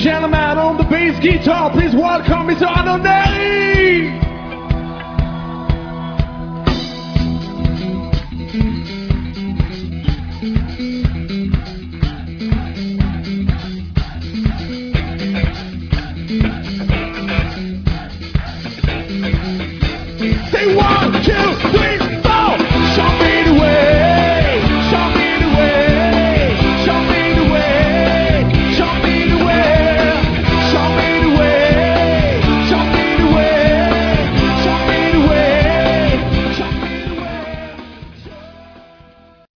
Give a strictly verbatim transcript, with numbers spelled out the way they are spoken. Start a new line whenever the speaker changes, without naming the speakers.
gentlemen, on the bass guitar, please welcome Mister Adonai!